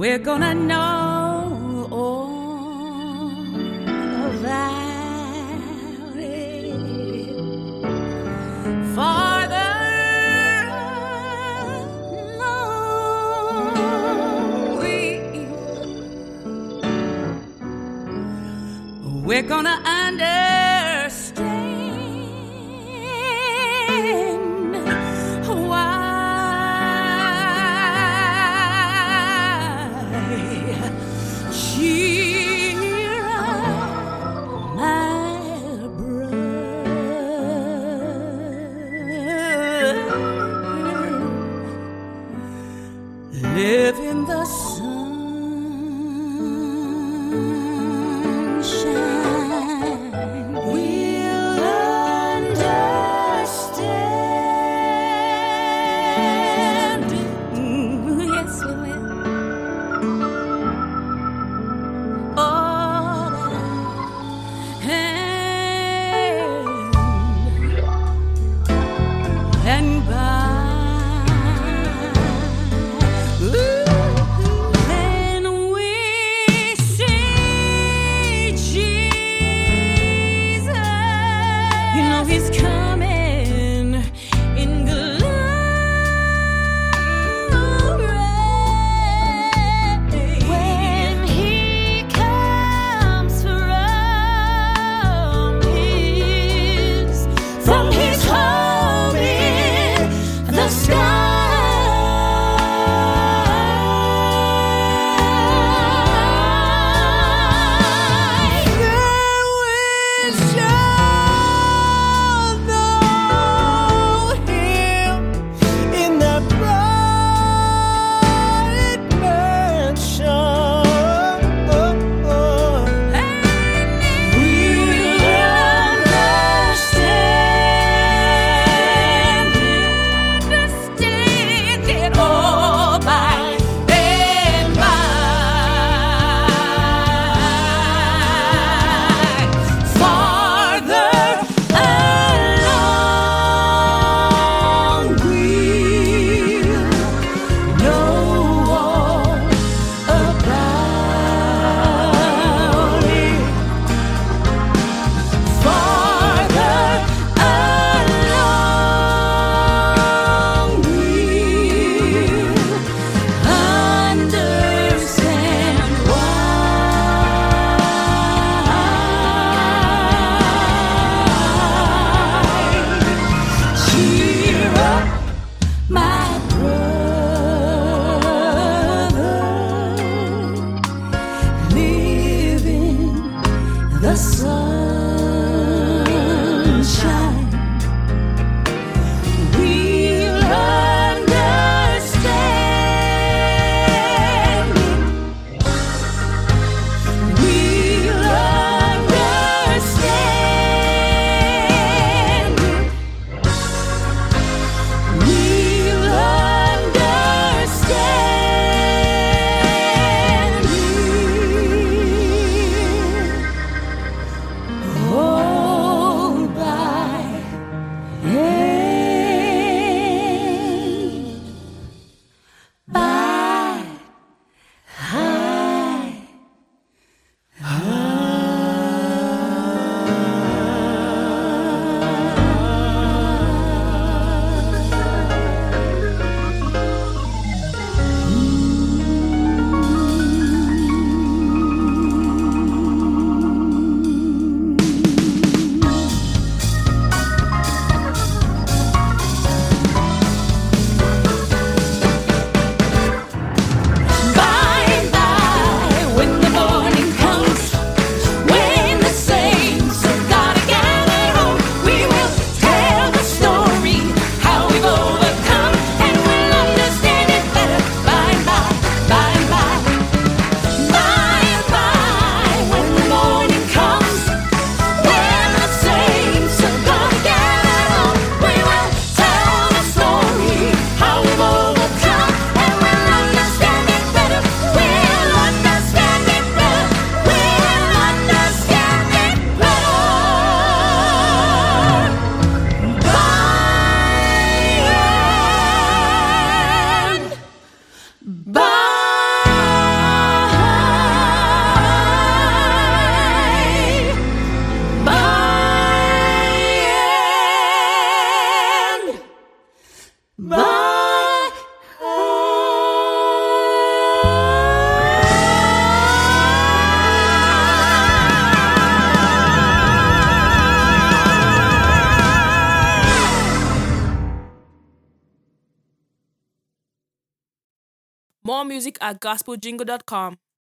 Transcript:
we're gonna know all about it. Farther along, we're gonna understand why cheer up, my brother. Live in the sunshine. We'll understand. Yes, we will. All and by. When we see Jesus, you know he's coming in glory. When he comes from his home in the sky. Then we shall know him in that bright mansion. We'll understand More music at gospeljingle.com.